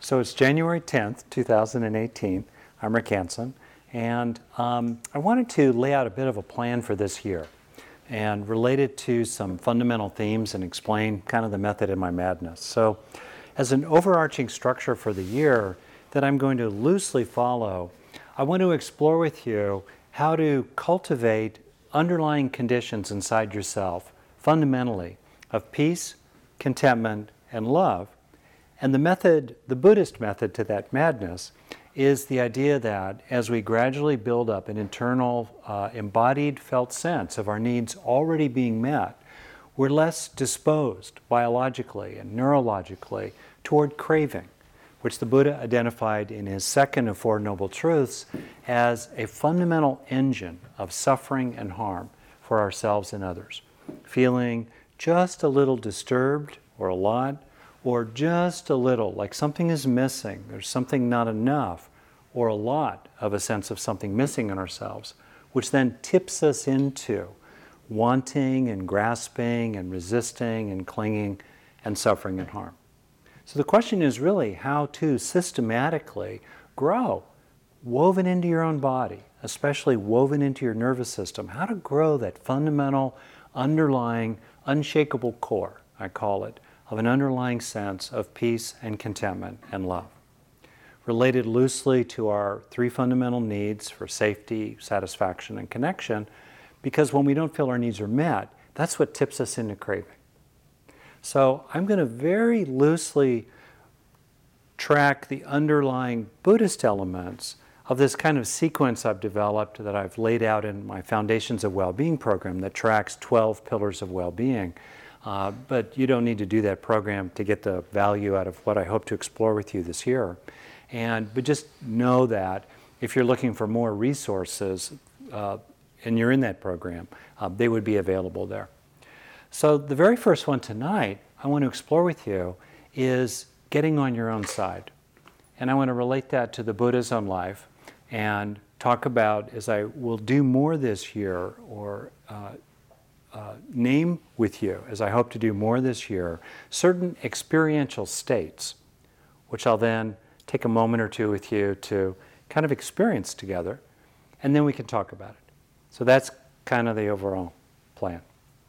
So it's January 10th, 2018. I'm Rick Hansen, and I wanted to lay out a bit of a plan for this year and relate it to some fundamental themes and explain kind of the method in my madness. So as an overarching structure for the year that I'm going to loosely follow, I want to explore with you how to cultivate underlying conditions inside yourself, fundamentally, of peace, contentment, and love. And the method, the Buddhist method to that madness, is the idea that as we gradually build up an internal, embodied, felt sense of our needs already being met, we're less disposed biologically and neurologically toward craving, which the Buddha identified in his second of Four Noble Truths as a fundamental engine of suffering and harm for ourselves and others. Feeling just a little disturbed or a lot, or just a little, like something is missing, there's something not enough, or a lot of a sense of something missing in ourselves, which then tips us into wanting and grasping and resisting and clinging and suffering and harm. So the question is really how to systematically grow, woven into your own body, especially woven into your nervous system, how to grow that fundamental, underlying, unshakable core, I call it, of an underlying sense of peace and contentment and love, related loosely to our three fundamental needs for safety, satisfaction, and connection, because when we don't feel our needs are met, that's what tips us into craving. So I'm going to very loosely track the underlying Buddhist elements of this kind of sequence I've developed that I've laid out in my Foundations of Well-Being program that tracks 12 pillars of well-being. But you don't need to do that program to get the value out of what I hope to explore with you this year. But just know that if you're looking for more resources and you're in that program, they would be available there. So the very first one tonight I want to explore with you is getting on your own side. And I want to relate that to the Buddha's own life and talk about, as I will do more this year, or name with you, as I hope to do more this year, certain experiential states, which I'll then take a moment or two with you to kind of experience together, and then we can talk about it. So that's kind of the overall plan.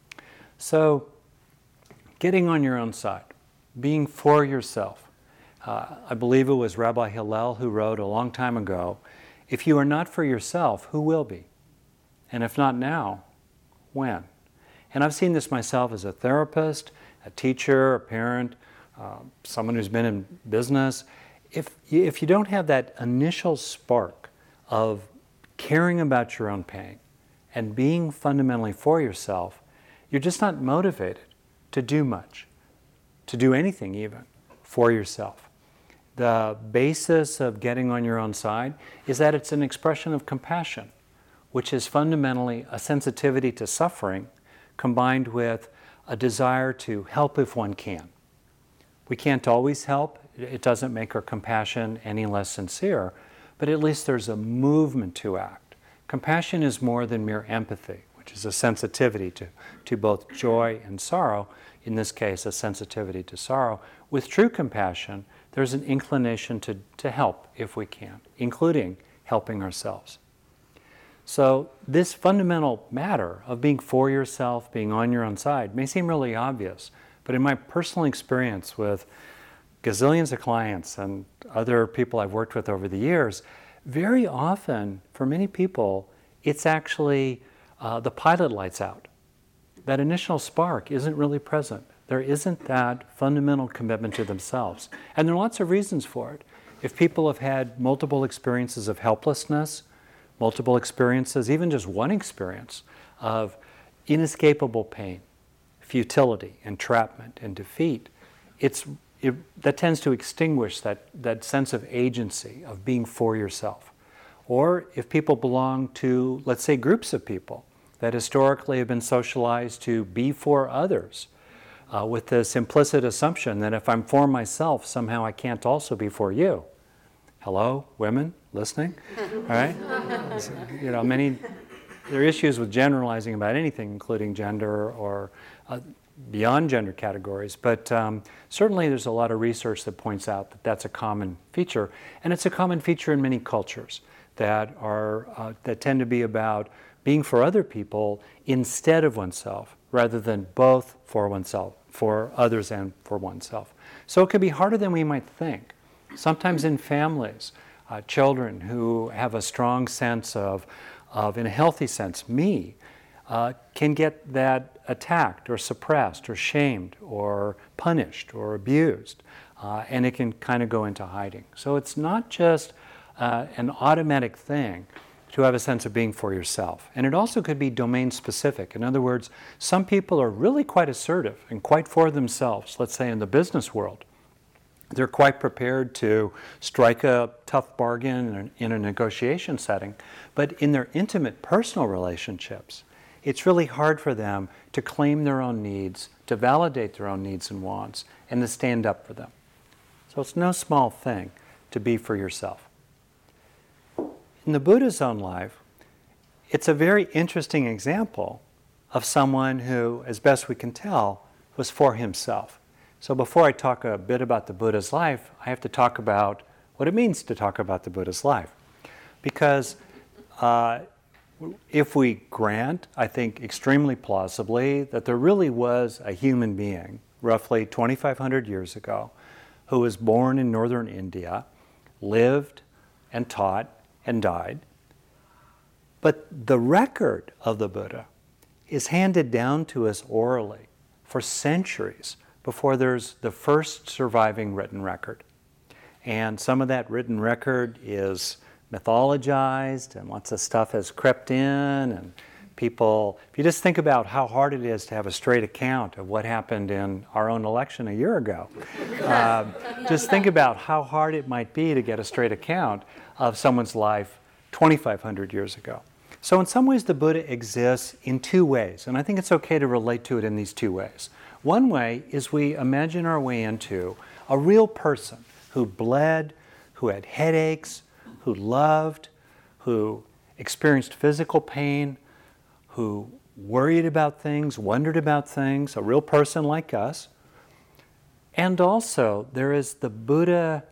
So getting on your own side, being for yourself. I believe it was Rabbi Hillel who wrote a long time ago, if you are not for yourself, who will be? And if not now, when? And I've seen this myself as a therapist, a teacher, a parent, someone who's been in business. If you don't have that initial spark of caring about your own pain and being fundamentally for yourself, you're just not motivated to do much, to do anything even, for yourself. The basis of getting on your own side is that it's an expression of compassion, which is fundamentally a sensitivity to suffering combined with a desire to help if one can. We can't always help. It doesn't make our compassion any less sincere, but at least there's a movement to act. Compassion is more than mere empathy, which is a sensitivity to both joy and sorrow, in this case a sensitivity to sorrow. With true compassion, there's an inclination to help if we can, including helping ourselves. So this fundamental matter of being for yourself, being on your own side, may seem really obvious, but in my personal experience with gazillions of clients and other people I've worked with over the years, very often, for many people, it's actually the pilot lights out. That initial spark isn't really present. There isn't that fundamental commitment to themselves. And there are lots of reasons for it. If people have had multiple experiences of helplessness, multiple experiences, even just one experience of inescapable pain, futility, entrapment, and defeat, that tends to extinguish that sense of agency, of being for yourself. Or if people belong to, let's say, groups of people that historically have been socialized to be for others, with this implicit assumption that if I'm for myself, somehow I can't also be for you. Hello, women listening? All right? There are issues with generalizing about anything, including gender or beyond gender categories, but certainly there's a lot of research that points out that that's a common feature, and it's a common feature in many cultures that tend to be about being for other people instead of oneself, rather than both for oneself, for others and for oneself. So it can be harder than we might think. Sometimes in families, children who have a strong sense of in a healthy sense, me, can get that attacked or suppressed or shamed or punished or abused, and it can kind of go into hiding. So it's not just an automatic thing to have a sense of being for yourself. And it also could be domain specific. In other words, some people are really quite assertive and quite for themselves, let's say in the business world. They're quite prepared to strike a tough bargain in a negotiation setting, but in their intimate personal relationships, it's really hard for them to claim their own needs, to validate their own needs and wants, and to stand up for them. So it's no small thing to be for yourself. In the Buddha's own life, it's a very interesting example of someone who, as best we can tell, was for himself. So before I talk a bit about the Buddha's life, I have to talk about what it means to talk about the Buddha's life. Because if we grant, I think extremely plausibly, that there really was a human being, roughly 2,500 years ago, who was born in northern India, lived and taught and died. But the record of the Buddha is handed down to us orally for centuries before there's the first surviving written record. And some of that written record is mythologized, and lots of stuff has crept in, and people, if you just think about how hard it is to have a straight account of what happened in our own election a year ago, just think about how hard it might be to get a straight account of someone's life 2,500 years ago. So in some ways the Buddha exists in two ways, and I think it's okay to relate to it in these two ways. One way is we imagine our way into a real person who bled, who had headaches, who loved, who experienced physical pain, who worried about things, wondered about things, a real person like us. And also there is the Buddha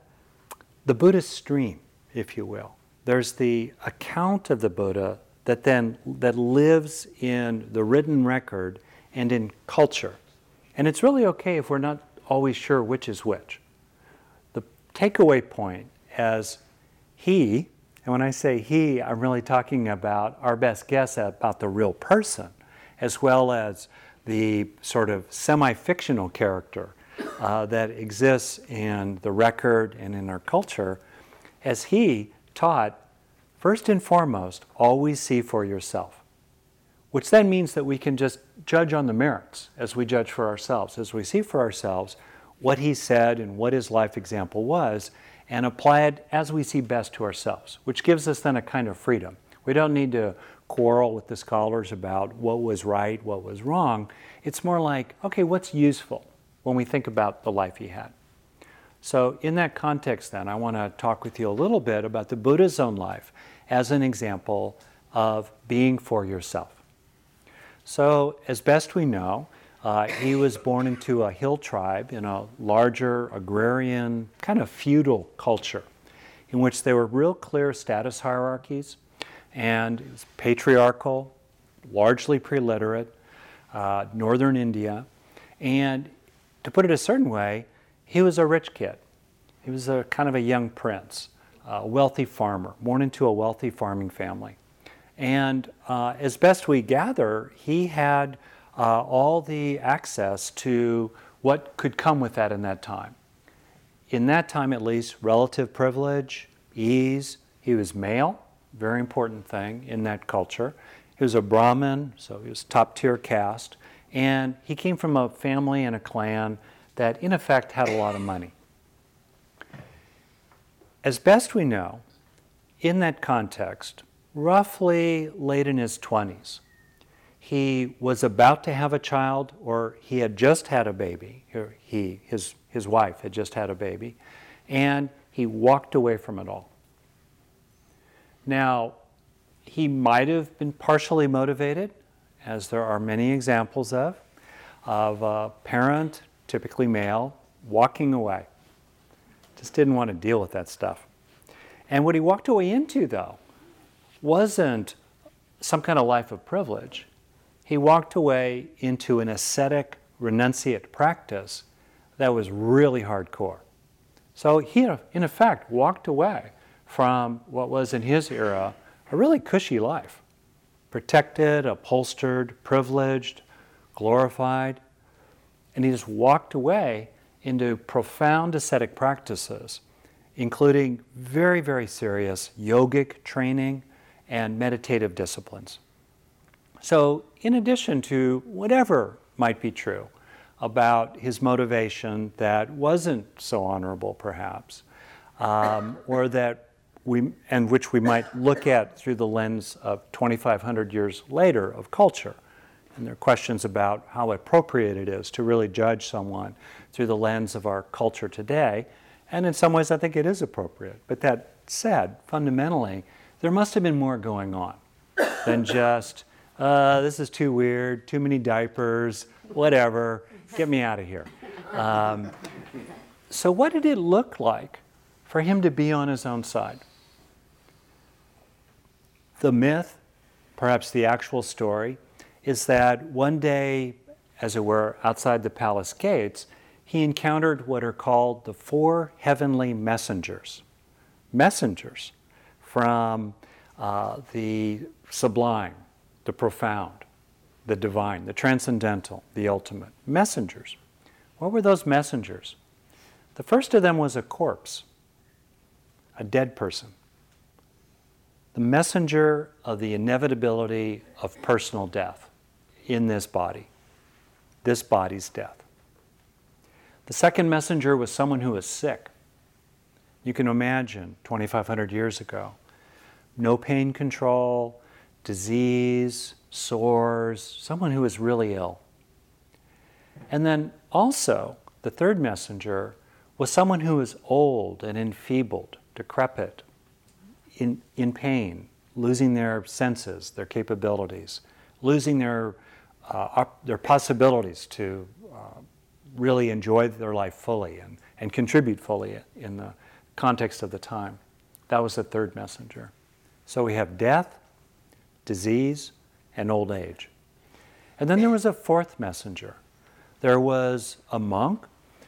stream, if you will. There's the account of the Buddha that lives in the written record and in culture. And it's really okay if we're not always sure which is which. The takeaway point as he, and when I say he, I'm really talking about our best guess about the real person, as well as the sort of semi-fictional character that exists in the record and in our culture, as he taught, first and foremost, always see for yourself. Which then means that we can just judge on the merits as we judge for ourselves, as we see for ourselves what he said and what his life example was, and apply it as we see best to ourselves, which gives us then a kind of freedom. We don't need to quarrel with the scholars about what was right, what was wrong. It's more like, okay, what's useful when we think about the life he had? So in that context then, I want to talk with you a little bit about the Buddha's own life as an example of being for yourself. So as best we know, he was born into a hill tribe in a larger agrarian, kind of feudal culture in which there were real clear status hierarchies, and it was patriarchal, largely pre-literate, northern India. And to put it a certain way, he was a rich kid. He was a kind of a young prince, a wealthy farmer, born into a wealthy farming family. And as best we gather, he had all the access to what could come with that in that time. In that time, at least, relative privilege, ease. He was male, very important thing in that culture. He was a Brahmin, so he was top-tier caste. And he came from a family and a clan that, in effect, had a lot of money. As best we know, in that context, roughly late in his 20s, he was about to have a child, or he had just had a baby. His wife had just had a baby, and he walked away from it all. Now, he might have been partially motivated, as there are many examples of, of a parent, typically male, walking away. Just didn't want to deal with that stuff. And what he walked away into, though, wasn't some kind of life of privilege. He walked away into an ascetic, renunciate practice that was really hardcore. So he, in effect, walked away from what was, in his era, a really cushy life. Protected, upholstered, privileged, glorified. And he just walked away into profound ascetic practices, including very, very serious yogic training and meditative disciplines. So in addition to whatever might be true about his motivation that wasn't so honorable perhaps, or that which we might look at through the lens of 2,500 years later of culture. And there are questions about how appropriate it is to really judge someone through the lens of our culture today. And in some ways I think it is appropriate. But that said, fundamentally, there must have been more going on than just, this is too weird, too many diapers, whatever, get me out of here. So what did it look like for him to be on his own side? The myth, perhaps the actual story, is that one day, as it were, outside the palace gates, he encountered what are called the 4 heavenly messengers. Messengers from the sublime, the profound, the divine, the transcendental, the ultimate. Messengers. What were those messengers? The first of them was a corpse, a dead person. The messenger of the inevitability of personal death in this body's death. The second messenger was someone who was sick. You can imagine 2,500 years ago, no pain control, disease, sores, someone who was really ill. And then also, the third messenger was someone who was old and enfeebled, decrepit, in pain, losing their senses, their capabilities, losing their possibilities to really enjoy their life fully and contribute fully in the context of the time. That was the third messenger. So we have death, disease, and old age. And then there was a fourth messenger. There was a monk,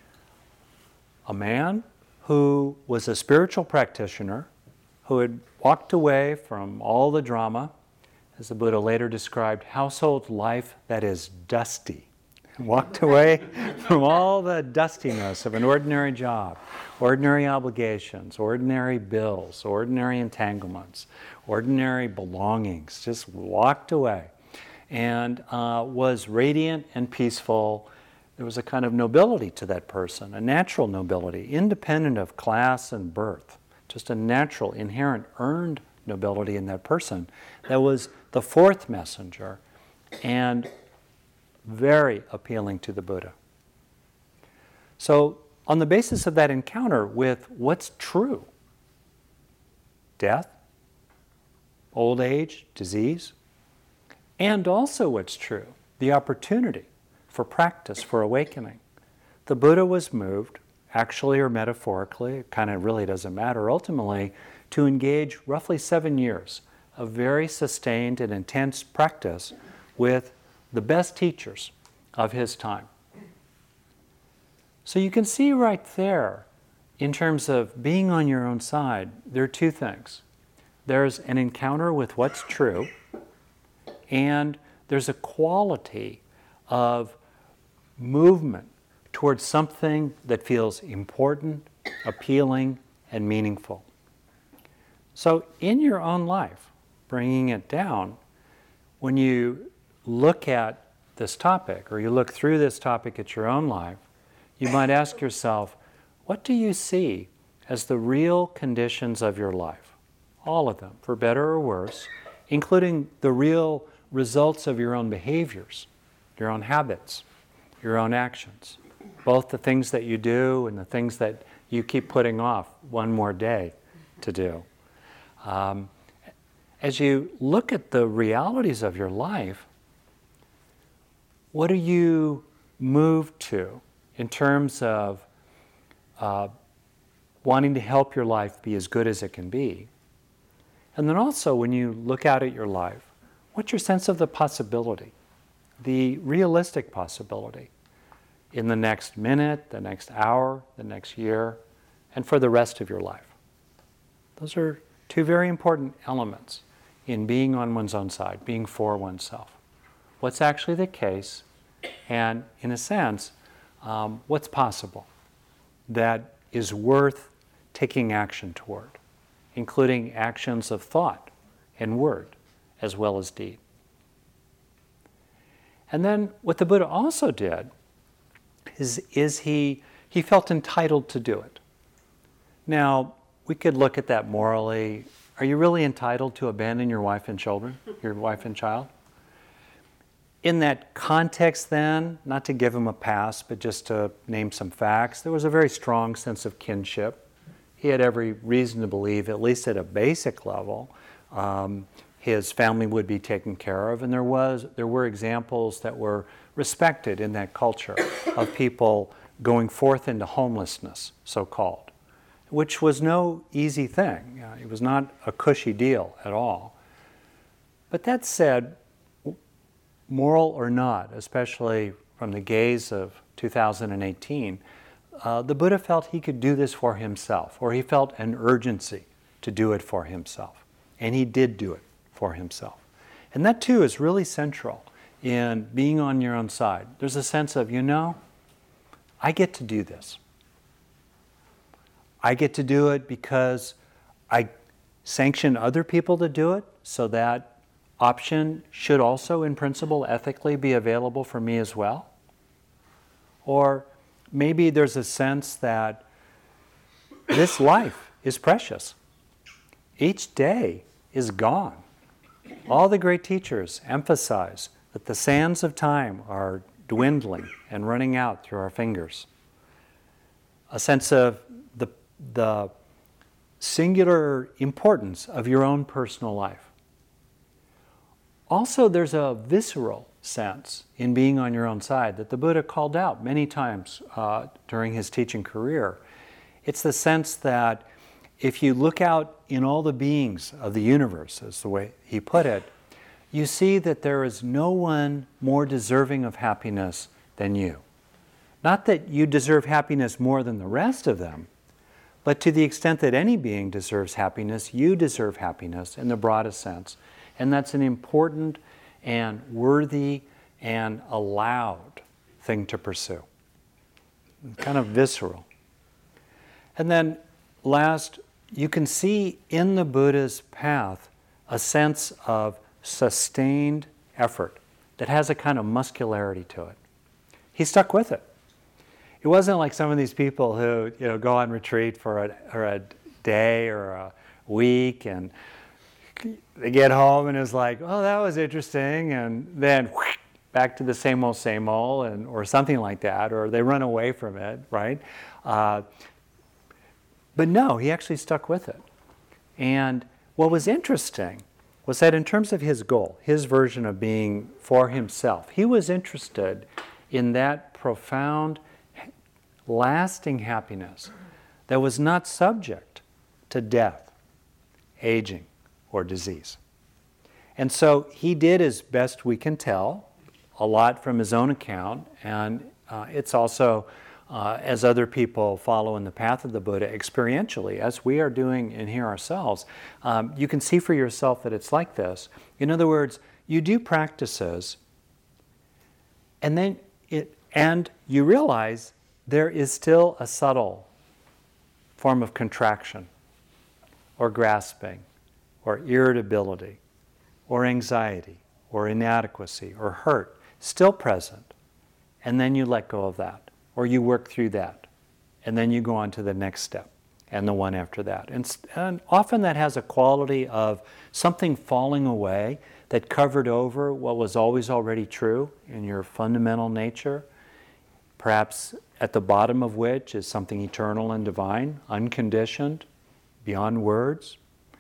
a man who was a spiritual practitioner who had walked away from all the drama, as the Buddha later described, household life that is dusty. Walked away from all the dustiness of an ordinary job, ordinary obligations, ordinary bills, ordinary entanglements, ordinary belongings, just walked away and was radiant and peaceful. There was a kind of nobility to that person, a natural nobility, independent of class and birth, just a natural, inherent, earned nobility in that person. That was the fourth messenger and very appealing to the Buddha. So on the basis of that encounter with what's true, death, old age, disease, and also what's true, the opportunity for practice, for awakening, the Buddha was moved, actually or metaphorically, it kind of really doesn't matter, ultimately, to engage roughly 7 years of very sustained and intense practice with the best teachers of his time. So you can see right there, in terms of being on your own side, there are two things. There's an encounter with what's true, and there's a quality of movement towards something that feels important, appealing, and meaningful. So in your own life, bringing it down, when you look at this topic, or you look through this topic at your own life, you might ask yourself, what do you see as the real conditions of your life? All of them, for better or worse, including the real results of your own behaviors, your own habits, your own actions, both the things that you do and the things that you keep putting off one more day to do. As you look at the realities of your life, what are you move to in terms of wanting to help your life be as good as it can be? And then also, when you look out at your life, what's your sense of the possibility, the realistic possibility in the next minute, the next hour, the next year, and for the rest of your life? Those are two very important elements in being on one's own side, being for oneself. What's actually the case, and in a sense, what's possible that is worth taking action toward, including actions of thought and word as well as deed. And then what the Buddha also did is he felt entitled to do it. Now, we could look at that morally. Are you really entitled to abandon your wife and children, your wife and child? In that context then, not to give him a pass, but just to name some facts, there was a very strong sense of kinship. He had every reason to believe, at least at a basic level, his family would be taken care of, and there were examples that were respected in that culture of people going forth into homelessness, so-called, which was no easy thing. It was not a cushy deal at all. But that said, moral or not, especially from the gaze of 2018, the Buddha felt he could do this for himself, or he felt an urgency to do it for himself. And he did do it for himself. And that too is really central in being on your own side. There's a sense of, I get to do this. I get to do it because I sanction other people to do it, so that option should also, in principle, ethically be available for me as well. Or maybe there's a sense that this life is precious. Each day is gone. All the great teachers emphasize that the sands of time are dwindling and running out through our fingers. A sense of the singular importance of your own personal life. Also, there's a visceral sense in being on your own side that the Buddha called out many times during his teaching career. It's the sense that if you look out in all the beings of the universe, as the way he put it, you see that there is no one more deserving of happiness than you. Not that you deserve happiness more than the rest of them, but to the extent that any being deserves happiness, you deserve happiness in the broadest sense. And that's an important and worthy and allowed thing to pursue. Kind of visceral. And then last, you can see in the Buddha's path a sense of sustained effort that has a kind of muscularity to it. He stuck with it. It wasn't like some of these people who go on retreat for a day or a week and they get home and it's like, oh, that was interesting, and then back to the same old, or something like that, or they run away from it, right? But no, he actually stuck with it. And what was interesting was that in terms of his goal, his version of being for himself, he was interested in that profound, lasting happiness that was not subject to death, aging, or disease. And so he did, as best we can tell, a lot from his own account, and it's also, as other people follow in the path of the Buddha experientially, as we are doing in here ourselves, you can see for yourself that it's like this. In other words, you do practices, and then you realize there is still a subtle form of contraction, or grasping, or irritability, or anxiety, or inadequacy, or hurt, still present. And then you let go of that, or you work through that, and then you go on to the next step, and the one after that. And often that has a quality of something falling away that covered over what was always already true in your fundamental nature, perhaps at the bottom of which is something eternal and divine, unconditioned, beyond words.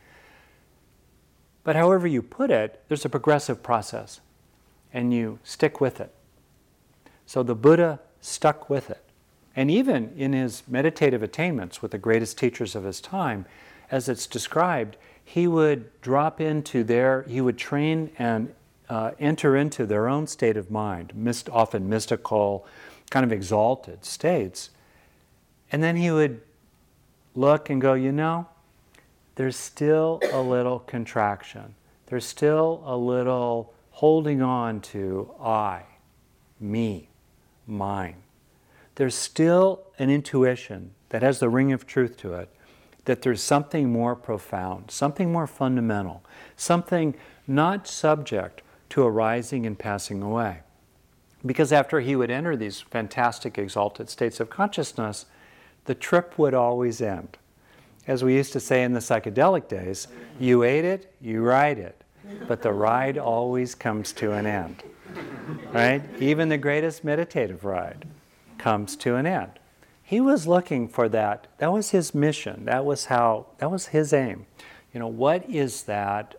But however you put it, there's a progressive process, and you stick with it. So the Buddha stuck with it. And even in his meditative attainments with the greatest teachers of his time, as it's described, he would he would train and enter into their own state of mind, often mystical, kind of exalted states. And then he would look and go, there's still a little contraction. There's still a little holding on to I, me, mine. There's still an intuition that has the ring of truth to it, that there's something more profound, something more fundamental, something not subject to arising and passing away. Because after he would enter these fantastic exalted states of consciousness, the trip would always end. As we used to say in the psychedelic days, you ate it, you ride it, but the ride always comes to an end. Right? Even the greatest meditative ride comes to an end. He was looking for that. That was his mission. That was his aim. What is that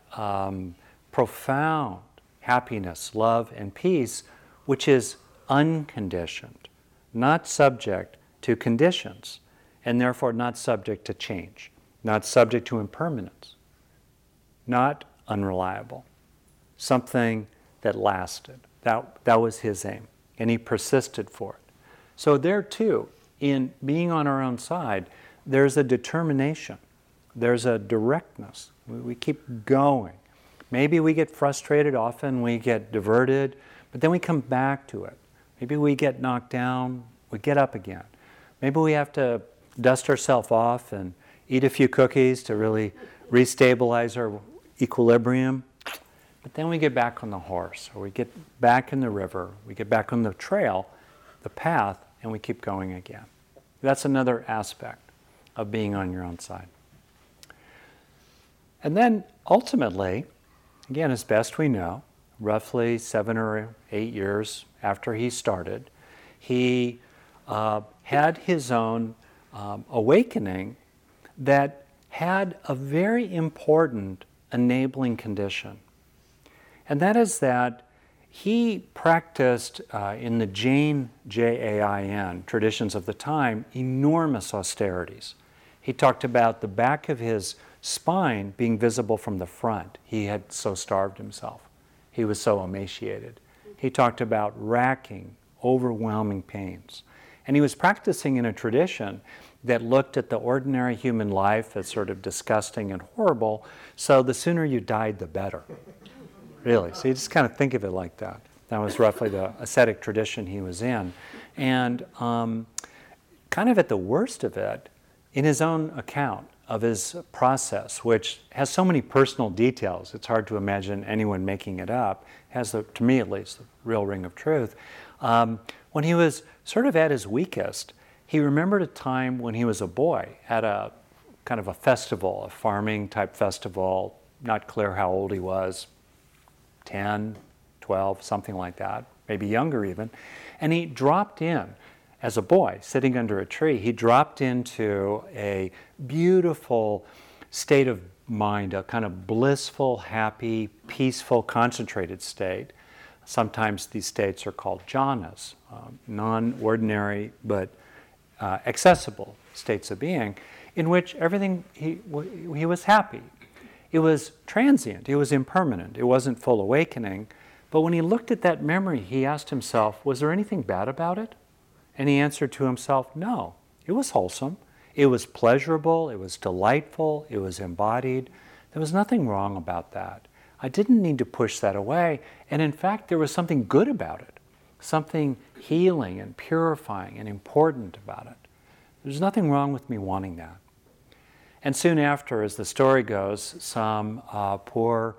profound happiness, love, and peace, which is unconditioned, not subject to conditions, and therefore not subject to change, not subject to impermanence, not unreliable, something that lasted. That was his aim, and he persisted for it. So there too, in being on our own side, there's a determination, there's a directness. We keep going. Maybe we get frustrated, often we get diverted, but then we come back to it. Maybe we get knocked down, we get up again. Maybe we have to dust ourselves off and eat a few cookies to really restabilize our equilibrium. But then we get back on the horse, or we get back in the river, we get back on the trail, the path, and we keep going again. That's another aspect of being on your own side. And then ultimately, again, as best we know, roughly 7 or 8 years after he started, he had his own awakening that had a very important enabling condition. And that is that he practiced in the Jain, Jain, traditions of the time, enormous austerities. He talked about the back of his spine being visible from the front. He had so starved himself. He was so emaciated. He talked about racking, overwhelming pains. And he was practicing in a tradition that looked at the ordinary human life as sort of disgusting and horrible, so the sooner you died, the better. Really. So you just kind of think of it like that. That was roughly the ascetic tradition he was in. And kind of at the worst of it, in his own account of his process, which has so many personal details, it's hard to imagine anyone making it up, has, to me at least, the real ring of truth. When he was sort of at his weakest, he remembered a time when he was a boy at a kind of a festival, a farming type festival, not clear how old he was, 10, 12, something like that, maybe younger even. And he dropped in, as a boy, sitting under a tree, he dropped into a beautiful state of mind, a kind of blissful, happy, peaceful, concentrated state. Sometimes these states are called jhanas, non-ordinary but accessible states of being, in which everything, he was happy. It was transient, it was impermanent, it wasn't full awakening. But when he looked at that memory, he asked himself, was there anything bad about it? And he answered to himself, no, it was wholesome, it was pleasurable, it was delightful, it was embodied. There was nothing wrong about that. I didn't need to push that away, and in fact, there was something good about it, something healing and purifying and important about it. There's nothing wrong with me wanting that. And soon after, as the story goes, some poor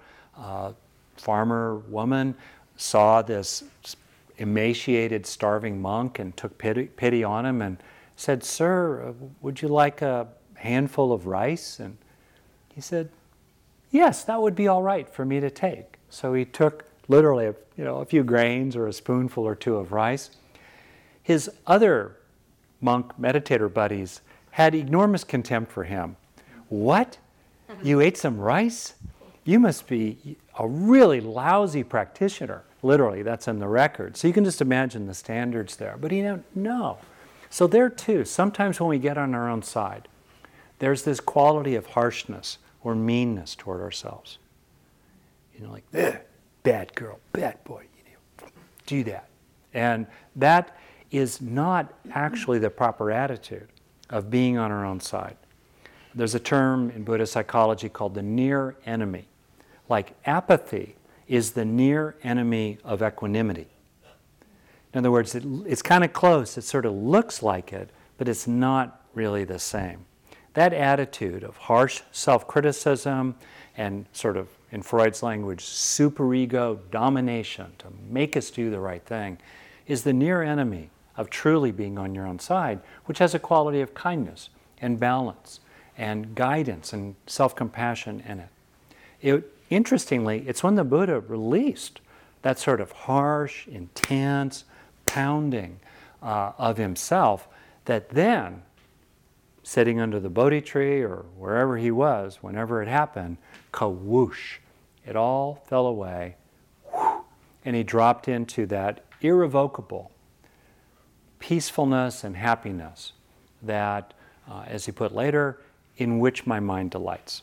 farmer woman saw this emaciated, starving monk and took pity on him and said, "Sir, would you like a handful of rice?" And he said, "Yes, that would be all right for me to take." So he took literally a few grains or a spoonful or two of rice. His other monk meditator buddies had enormous contempt for him. "What? You ate some rice? You must be a really lousy practitioner. Literally, that's in the record. So you can just imagine the standards there. But no. So there too, sometimes when we get on our own side, there's this quality of harshness or meanness toward ourselves. Like, bad girl, bad boy, do that. And that is not actually the proper attitude of being on our own side. There's a term in Buddhist psychology called the near enemy. Like apathy is the near enemy of equanimity. In other words, it's kind of close. It sort of looks like it, but it's not really the same. That attitude of harsh self-criticism and sort of, in Freud's language, superego domination to make us do the right thing is the near enemy of truly being on your own side, which has a quality of kindness and balance and guidance and self-compassion in it. Interestingly, it's when the Buddha released that sort of harsh, intense pounding of himself that then, sitting under the Bodhi tree or wherever he was, whenever it happened, ka-whoosh, it all fell away, and he dropped into that irrevocable peacefulness and happiness that, as he put later, in which my mind delights.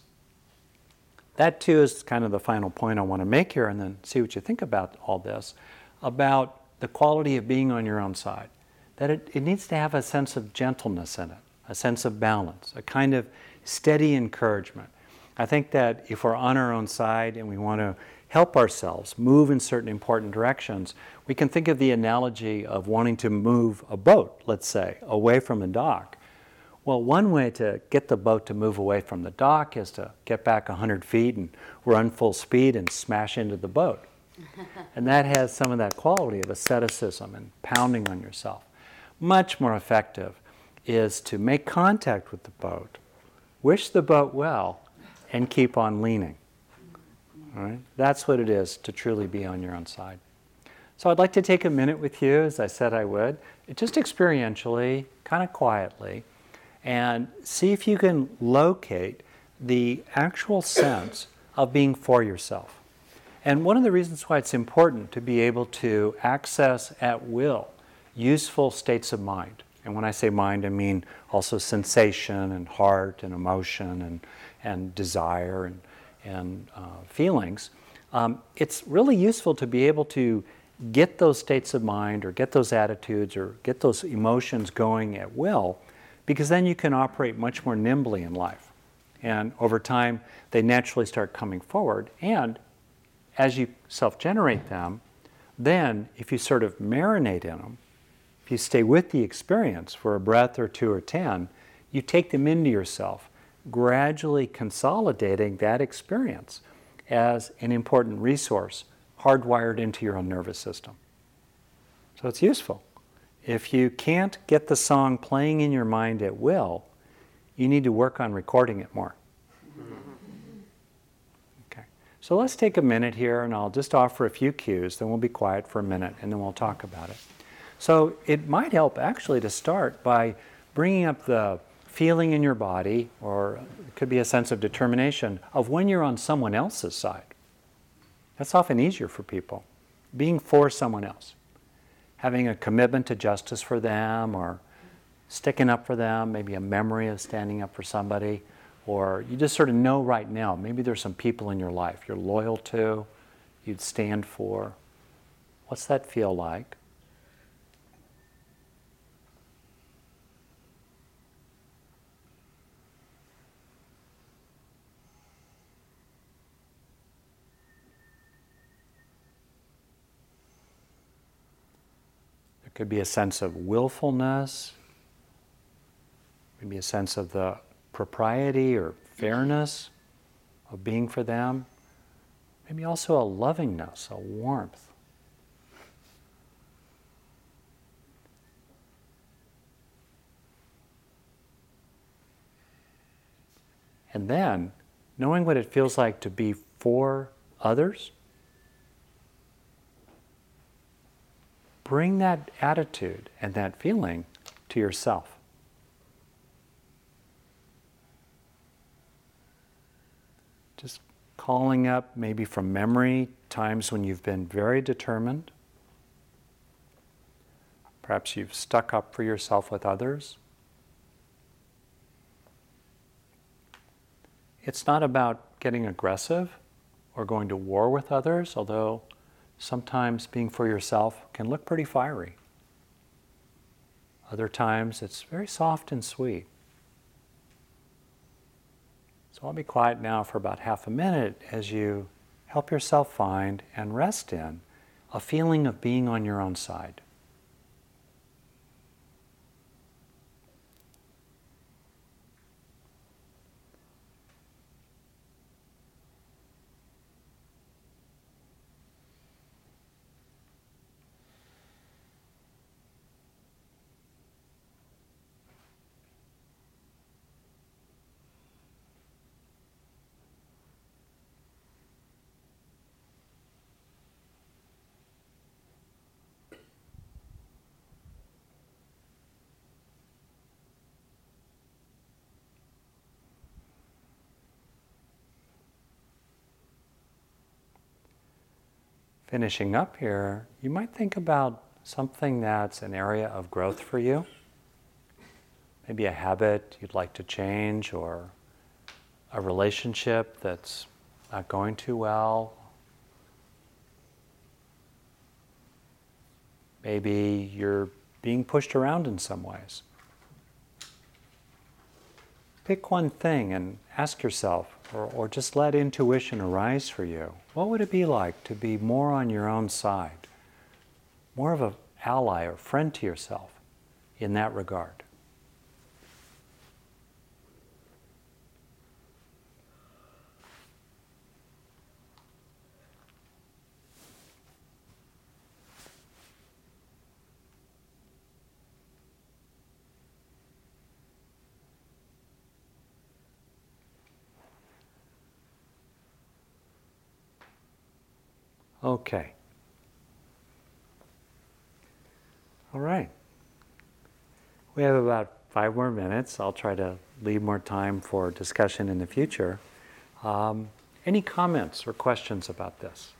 That too is kind of the final point I want to make here, and then see what you think about all this, about the quality of being on your own side. That it needs to have a sense of gentleness in it, a sense of balance, a kind of steady encouragement. I think that if we're on our own side and we want to help ourselves move in certain important directions, we can think of the analogy of wanting to move a boat, let's say, away from a dock. Well, one way to get the boat to move away from the dock is to get back 100 feet and run full speed and smash into the boat. And that has some of that quality of asceticism and pounding on yourself. Much more effective is to make contact with the boat, wish the boat well, and keep on leaning. All right? That's what it is to truly be on your own side. So I'd like to take a minute with you, as I said I would, just experientially, kind of quietly, and see if you can locate the actual sense of being for yourself. And one of the reasons why it's important to be able to access at will useful states of mind. And when I say mind, I mean also sensation and heart and emotion and desire and feelings. It's really useful to be able to get those states of mind or get those attitudes or get those emotions going at will, because then you can operate much more nimbly in life. And over time, they naturally start coming forward. And as you self-generate them, then if you sort of marinate in them, if you stay with the experience for a breath or 2 or 10, you take them into yourself, gradually consolidating that experience as an important resource hardwired into your own nervous system. So it's useful. If you can't get the song playing in your mind at will, you need to work on recording it more. Okay. So let's take a minute here, and I'll just offer a few cues, then we'll be quiet for a minute, and then we'll talk about it. So it might help actually to start by bringing up the feeling in your body, or it could be a sense of determination, of when you're on someone else's side. That's often easier for people, being for someone else. Having a commitment to justice for them, or sticking up for them, maybe a memory of standing up for somebody, or you just sort of know right now, maybe there's some people in your life you're loyal to, you'd stand for. What's that feel like? Could be a sense of willfulness, maybe a sense of the propriety or fairness of being for them, maybe also a lovingness, a warmth. And then, knowing what it feels like to be for others, bring that attitude and that feeling to yourself. Just calling up maybe from memory times when you've been very determined. Perhaps you've stuck up for yourself with others. It's not about getting aggressive or going to war with others, although sometimes being for yourself can look pretty fiery. Other times it's very soft and sweet. So I'll be quiet now for about half a minute as you help yourself find and rest in a feeling of being on your own side. Finishing up here, you might think about something that's an area of growth for you. Maybe a habit you'd like to change, or a relationship that's not going too well. Maybe you're being pushed around in some ways. Pick one thing and ask yourself, or just let intuition arise for you. What would it be like to be more on your own side? More of an ally or friend to yourself in that regard? Okay. All right. We have about 5 more minutes. I'll try to leave more time for discussion in the future. Any comments or questions about this?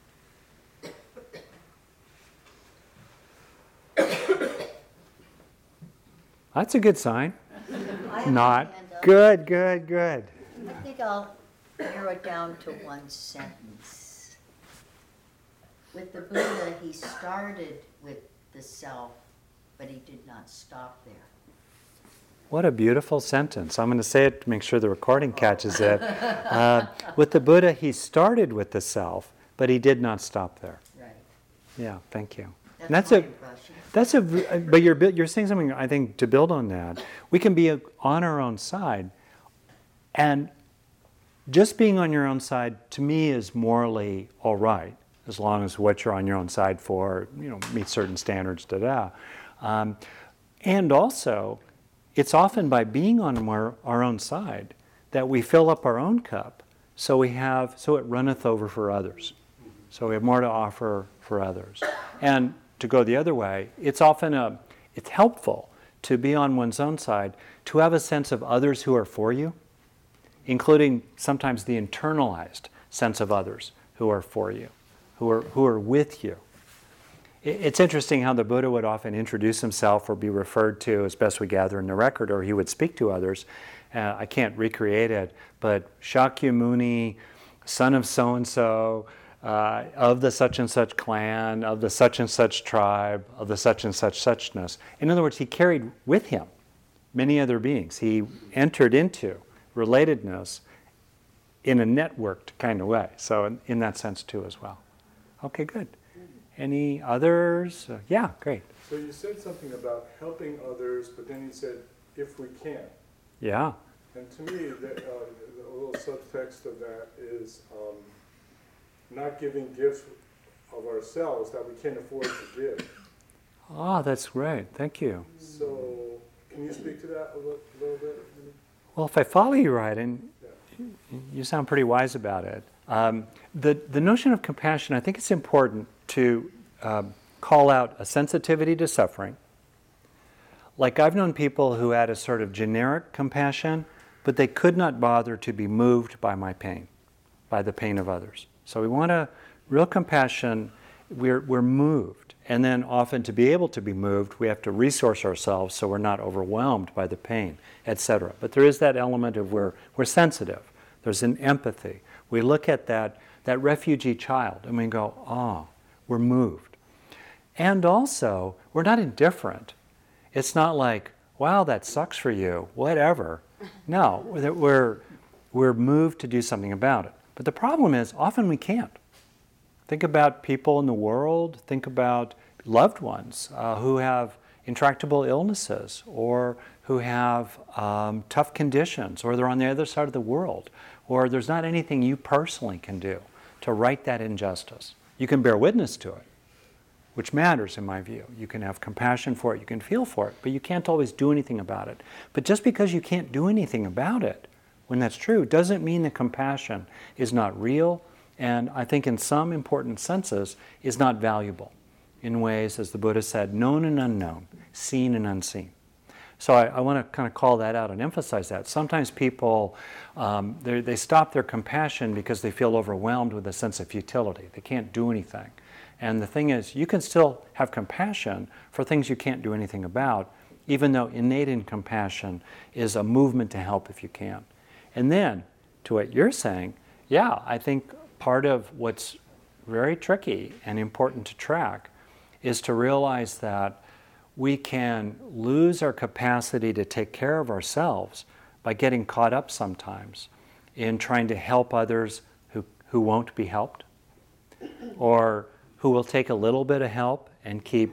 That's a good sign. Not. Good, good, good. I think I'll narrow it down to one sentence. With the Buddha, he started with the self, but he did not stop there. What a beautiful sentence. I'm going to say it to make sure the recording catches it. With the Buddha, he started with the self, but he did not stop there. Right. Yeah, thank you. That's my impression. But you're saying something, I think, to build on that. We can be on our own side, and just being on your own side, to me, is morally all right, as long as what you're on your own side for, meets certain standards, and also, it's often by being on our own side that we fill up our own cup, so it runneth over for others. So we have more to offer for others. And to go the other way, it's helpful to be on one's own side, to have a sense of others who are for you, including sometimes the internalized sense of others who are for you, who are with you. It's interesting how the Buddha would often introduce himself or be referred to, as best we gather in the record, or he would speak to others. I can't recreate it, but Shakyamuni, son of so-and-so, of the such and such clan, of the such and such tribe, of the such and such suchness. In other words, he carried with him many other beings. He entered into relatedness in a networked kind of way. So in that sense too as well. Okay, good. Any others? Yeah, great. So you said something about helping others, but then you said, if we can. Yeah. And to me, a little subtext of that is not giving gifts of ourselves that we can't afford to give. Ah, that's great. Thank you. So can you speak to that a little bit? Well, if I follow you right, and you sound pretty wise about it, the notion of compassion, I think it's important to call out a sensitivity to suffering. Like, I've known people who had a sort of generic compassion, but they could not bother to be moved by my pain. by the pain of others. So we want real compassion. We're moved. And then often to be able to be moved, we have to resource ourselves so we're not overwhelmed by the pain, etc. But there is that element of we're sensitive. There's an empathy. We look at that refugee child and we go, oh, we're moved. And also, we're not indifferent. It's not like, wow, that sucks for you, whatever. No, we're moved to do something about it. But the problem is, often we can't. Think about people in the world, think about loved ones who have intractable illnesses or who have tough conditions, or they're on the other side of the world, or there's not anything you personally can do to right that injustice. You can bear witness to it, which matters in my view. You can have compassion for it, you can feel for it, but you can't always do anything about it. But just because you can't do anything about it, when that's true, doesn't mean that compassion is not real, and I think in some important senses is not valuable in ways, as the Buddha said, known and unknown, seen and unseen. So I want to kind of call that out and emphasize that. Sometimes people, they stop their compassion because they feel overwhelmed with a sense of futility. They can't do anything. And the thing is, you can still have compassion for things you can't do anything about, even though innate in compassion is a movement to help if you can. And then, to what you're saying, yeah, I think part of what's very tricky and important to track is to realize that we can lose our capacity to take care of ourselves by getting caught up sometimes in trying to help others who won't be helped, or who will take a little bit of help and keep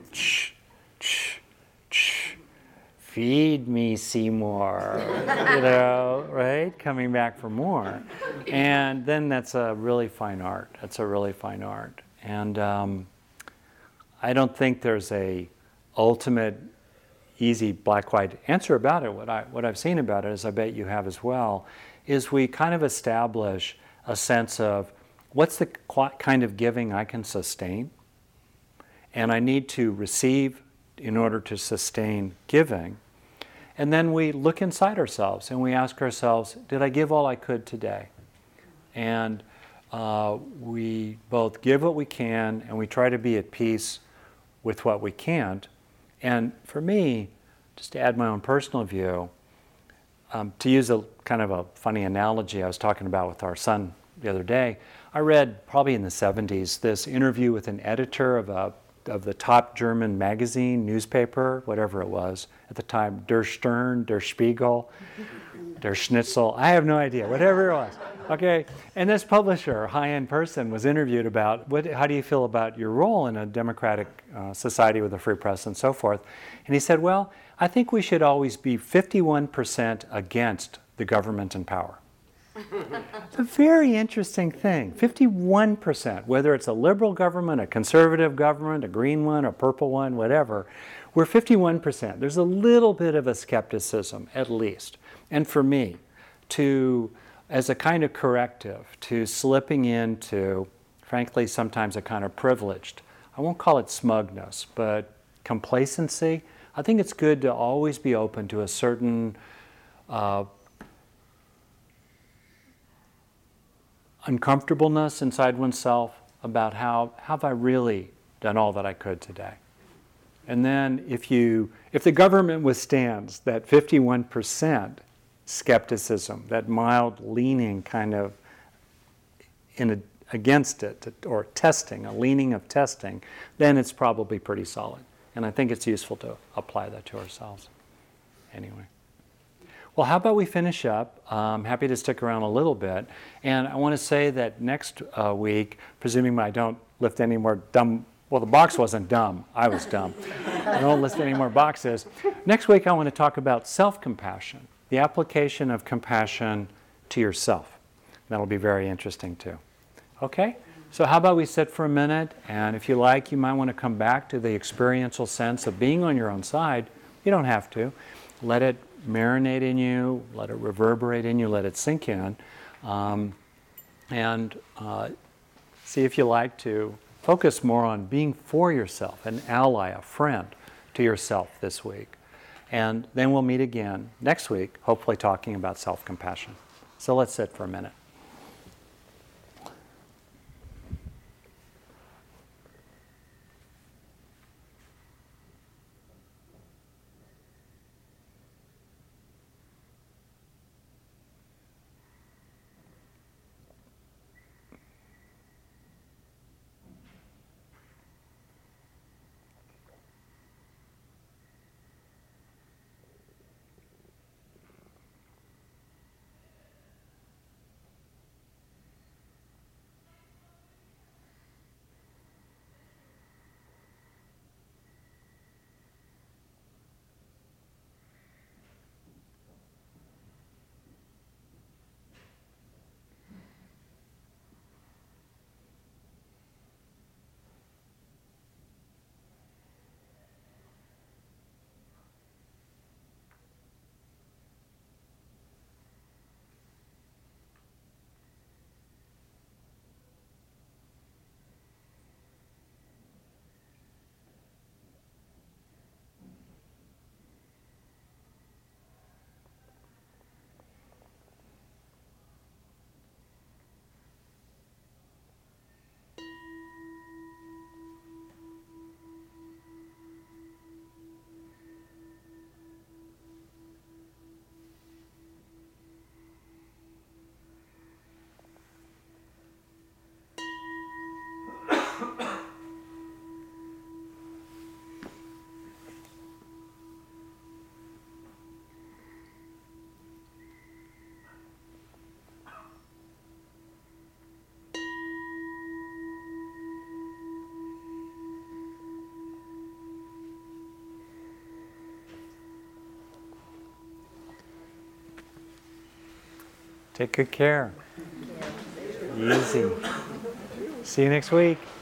feed me, Seymour, right? Coming back for more. And then that's a really fine art. That's a really fine art. And I don't think there's a ultimate, easy, black-white answer about it. What I've seen about it, as I bet you have as well, is we kind of establish a sense of what's the kind of giving I can sustain, and I need to receive in order to sustain giving. And then we look inside ourselves and we ask ourselves, did I give all I could today? And we both give what we can and we try to be at peace with what we can't. And for me, just to add my own personal view, to use a kind of a funny analogy I was talking about with our son the other day, I read probably in the 70s this interview with an editor of the top German magazine, newspaper, whatever it was at the time, Der Stern, Der Spiegel, Der Schnitzel, I have no idea, whatever it was. Okay, and this publisher, a high-end person, was interviewed about how do you feel about your role in a democratic society with a free press and so forth. And he said, well, I think we should always be 51% against the government in power. It's a very interesting thing. 51%, whether it's a liberal government, a conservative government, a green one, a purple one, whatever, we're 51%. There's a little bit of a skepticism, at least. And for me, as a kind of corrective to slipping into, frankly, sometimes a kind of privileged, I won't call it smugness, but complacency, I think it's good to always be open to a certain uncomfortableness inside oneself about how have I really done all that I could today. And then if the government withstands that 51% skepticism, that mild leaning kind of against it, or testing, a leaning of testing, then it's probably pretty solid. And I think it's useful to apply that to ourselves. Anyway. Well, how about we finish up? I'm happy to stick around a little bit. And I want to say that next week, presuming I don't lift any more dumb, well, the box wasn't dumb, I was dumb. I don't lift any more boxes. Next week, I want to talk about self-compassion, the application of compassion to yourself. That'll be very interesting too. Okay? So how about we sit for a minute, and if you like, you might want to come back to the experiential sense of being on your own side. You don't have to. Let it marinate in you, let it reverberate in you, let it sink in, and see if you like to focus more on being for yourself, an ally, a friend to yourself this week. And then we'll meet again next week, hopefully talking about self-compassion. So let's sit for a minute. Take good care. Easy. See you next week.